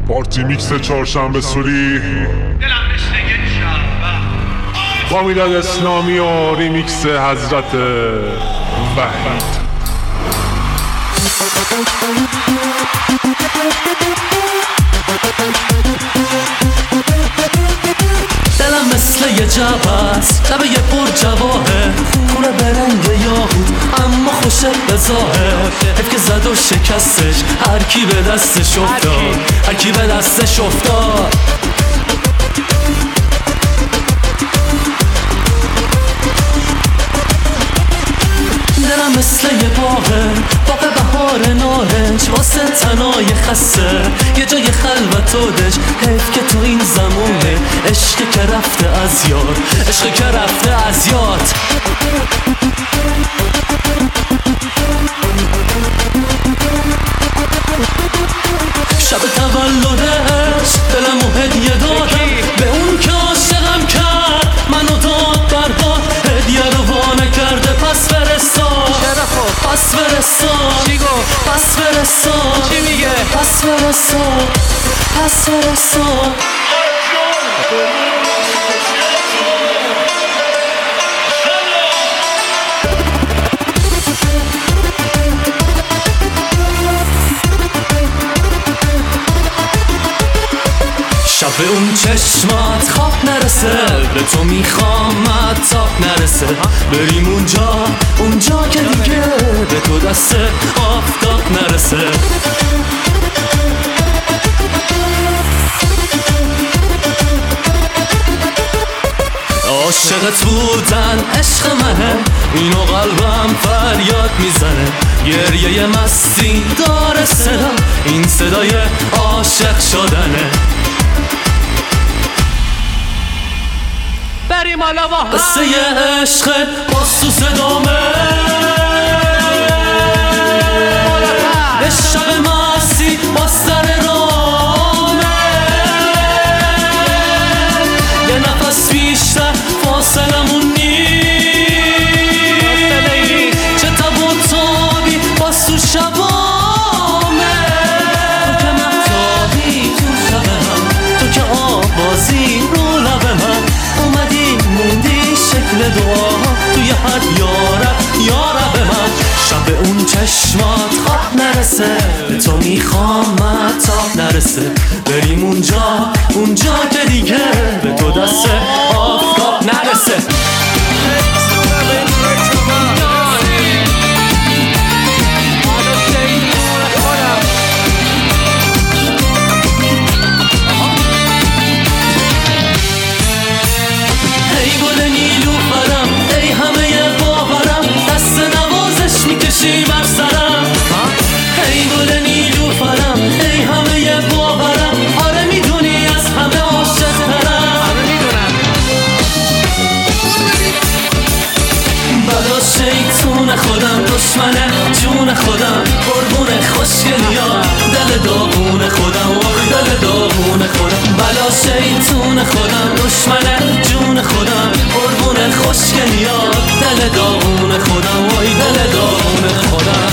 پارتی میکس چهارشنبه سوری با میلاد اسلامی و ریمیکس حضرت وحید. دلم مثل یه جبست، لبه یه پر جواهر، خونه برنگ یاهود اما خوشه به ظاهر. حیف که زد و شکستش، هر کی به دستش افتاد، هر کی به دستش افتاد. دلم مثل یه باغ بهار نارنج، واسه تنای خسته یه جای خلوت و دش. حیف که تو این زمونه عشق که رفته از یاد، عشق که رفته از یاد. شب تولدش دلمو هدیه دادم به اون که عاشقم کرد، منو داد بردار. هدیه رو وانه کرده پس فرستاد، پس فرستاد، پس فرستاد، چی میگه؟ پس فرستاد، پس فرستاد. شب اون چشمات خواب نرسه، به تو میخوام تاب نرسه. بریم اونجا که دیگه به تو دست آفتاب نرسه. عاشقت بودن عشق منه، اینو قلبم فریاد میزنه. گریه مستی داره صدا، این صدای عاشق شدنه. بریم حالا با قصه عشق باز تو صدامه. شب مستی باز سر رامه، یه نفس بیشتر فاصلمون نیست. چه تب و تابی باز تو شبامه. تو که مهتابی تو شب من، تو که آوازی رو لب من. اومدی موندی شکل دعا توی هر یارب من. شب اون چشمات خواب نرسه، به تو میخوام تاب نرسه. بریم اونجا که دیگه به تو دست آفتاب نرسه. میکشی بر سرم، ای گل نیلوفرم، ای همه یه باورم. آره میدونی از همه عاشق ترم. بلا شیطون خودم، دشمن جون خودم، قربون خوشگلیا دل داغون خودم، دل داغون خودم. بلا شیطون خودم، دشمن جون خودم، قربون خوشگلیا دل داغون خودم، وای دل داغون خودم.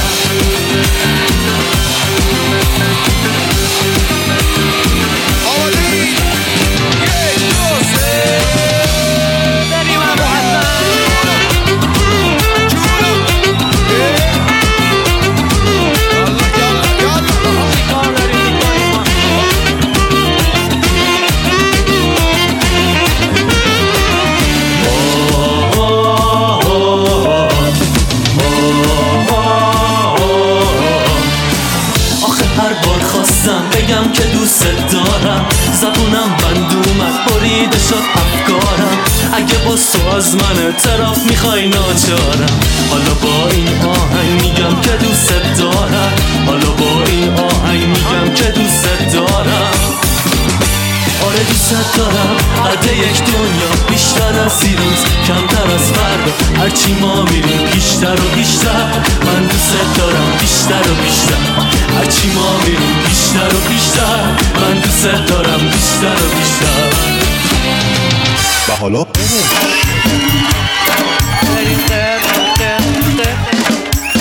بگم که دوست دارم، زبونم بند اومد بریده شد افکارم. اگه با تو از من طرف میخوای ناچارم. حالا با این آهنگ میگم که دوست دارم، حالا با این آهنگ میگم که دوست دارم. آره دوست دارم. قد یک دنیا بیشتر از دیروز، کمتر از فردا. هرچی ما میریم بیشتر و بیشتر، من دوست دارم بیشتر و بیشتر. هرچی ما میریم بیشتر و بیشتر، من دوست دارم بیشتر و بیشتر. و حالا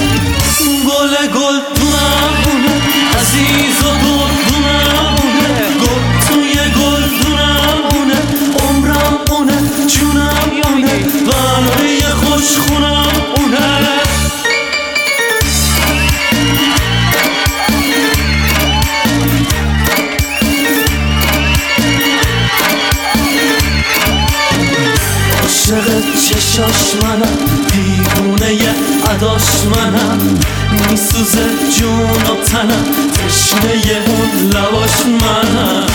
گل دونمونه، عزیز و دونمونه. فرداش منم، میسوزه جون و تنم، تشنه اون لباش منم.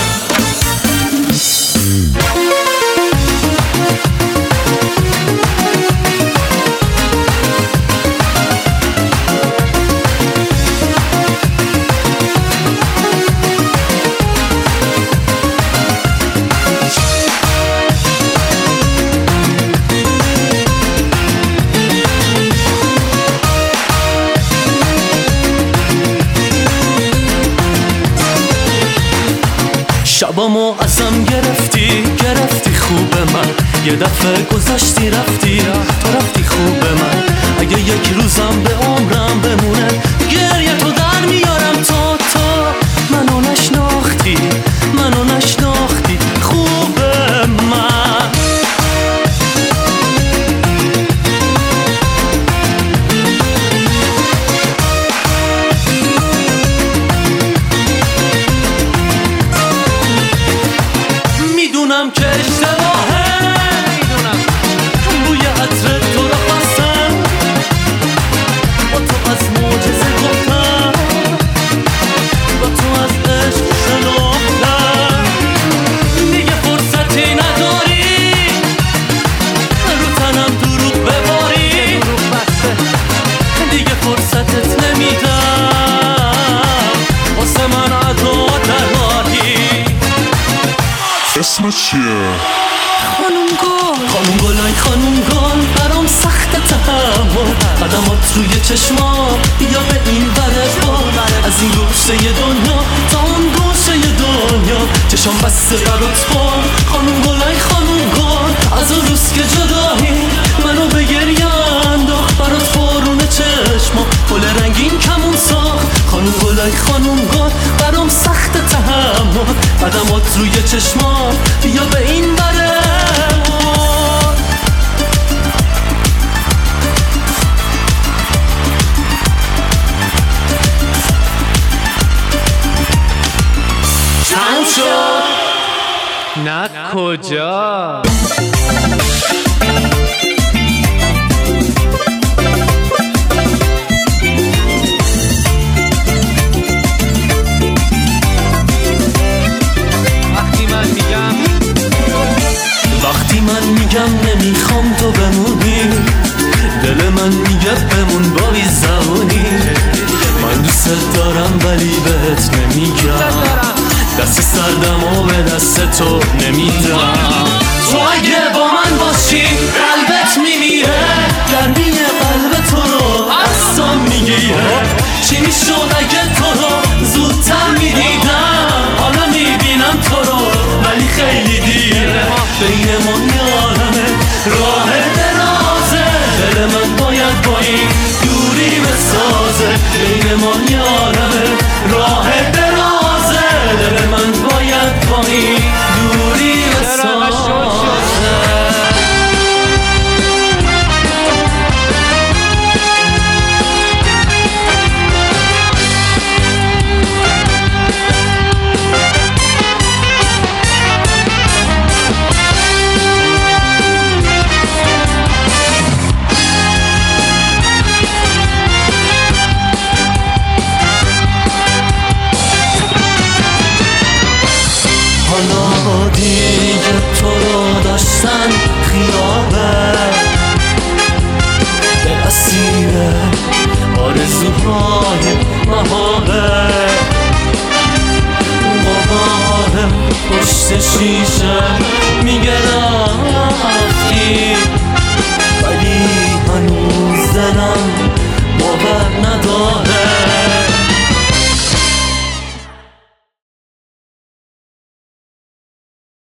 شبامو ازم گرفتی خوب من، یه دفعه گذشتی رفتی خوب من. اگه یک روزم به عمرم بمونه، گریه تو در میارم تا منو نشناختی خوب من. میدونم که اشتباهه، بوی عطر تو رو خواستم، با تو از معجزه گفتم، با تو از عشق شناختم. دیگه فرصتی نداری رو تنم دروغ بباری، دیگه فرصتت نمیدم واسه من عدا دراری. اسمت چیه؟ خانوم گلای خانوم گل، برام سخت تحمل، قدمات روی چشما بیا به این ور از این گوشه دنیا تا اون گوشه دنیا، چشم بسته برات بار. خانوم گلای خانوم گل، از اون روز که جدایی منو به گریه انداخت، برات بارون چشما گل رنگین کمون ساخت. خانوم گلای خانوم گل، برام سخت تحمل، قدمات روی چشما بیا به این ور. نه کجا؟ وقتی من میگم نمیخوام تو بمونی، دل من میگه بمون با بی زبونی. من دوست دارم ولی بهت نمیگم، دست سردم و به دست تو نمیدم. تو اگه با من باشی قلبت میمیره، گرمی قلب تو رو اصلا میگیره. چی میشد اگه تو رو